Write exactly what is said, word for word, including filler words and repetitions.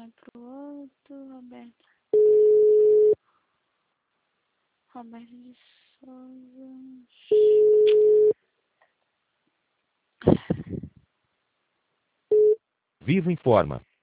vai pro outro, Roberto. Roberto de Souza. Vivo informa.